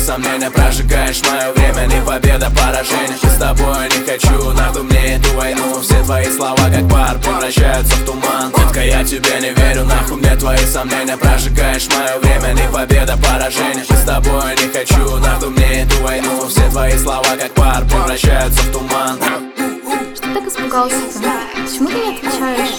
сомнения, прожигаешь мое время, не победа, поражение. С тобой не хочу, нахуй мне эту войну. Все твои слова как пар превращаются в туман. Детка, я тебе не верю, нахуй мне твои сомнения, прожигаешь мое время, не победа, поражение. С тобой не хочу, нахуй мне эту войну. Все твои слова как пар превращаются в туман. Что ты так испугался-то? Почему ты не отвечаешь?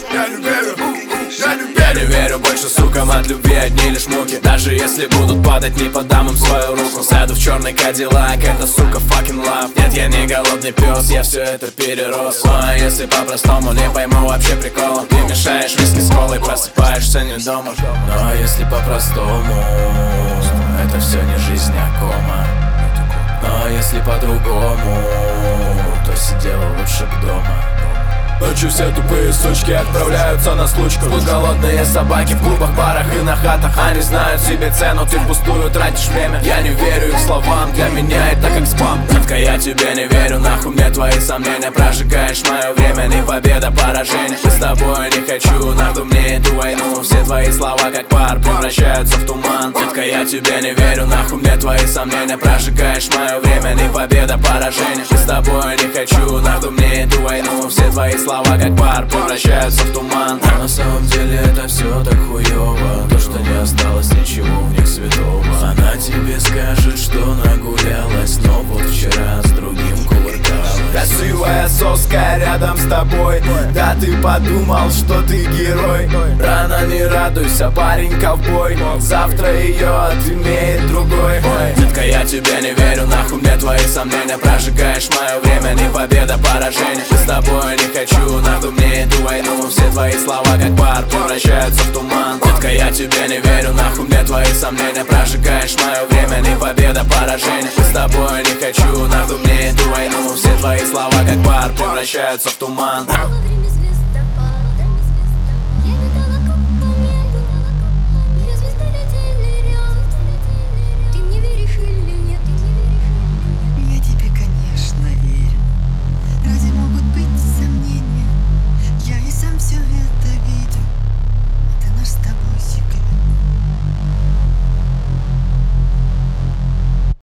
Я не верю больше сукам, от любви одни лишь муки. Даже если будут падать, не подам им свою руку. Сяду в черный кадиллак, это сука fucking love. Нет, я не голодный пес, я все это перерос. Ну а если по-простому, не пойму вообще прикола. Ты мешаешь виски с колой, просыпаешься не дома. Ну а если по-простому, это все не жизнь, а кома. Ну а если по-другому, то сидела лучше б дома. Ночью все тупые сучки отправляются на случку. Тут голодные собаки в клубах, барах и на хатах. Они знают себе цену, ты впустую тратишь время. Я не верю их словам, для меня это как спам. Детка, я тебе не верю, нахуй мне твои сомнения. Прожигаешь мое время, не победа, поражение. С тобой не хочу, нахуй мне эту войну. Все твои слова как пар превращаются в туман. Детка, я тебе не верю, нахуй мне твои сомнения. Прожигаешь мое время, не победа, поражение. С тобой не хочу, нахуй мне эту войну. Все твои слова как пар превращаются в туман. Но на самом деле это все так хуёво, то, что не осталось ничего в них святого. Она тебе скажет, что нагулялась, но вот вчера с другим кувыркалась. Красивая соска рядом с тобой, да ты подумал, что ты герой. Рано не радуйся, парень ковбой, завтра ее отымеет другой. Детка, я тебе не верю, нахуй мне твои сомнения. Прожигаешь мое время, не победа, поражение. С тобой не хочу, нахуй мне эту войну. Все твои слова как пар превращаются в туман. Детка, я тебе не верю, нахуй мне твои сомнения. Прожигаешь мое время, не победа, поражение. С тобой не хочу, нахуй мне эту войну. Все твои слова как пар превращаются в туман.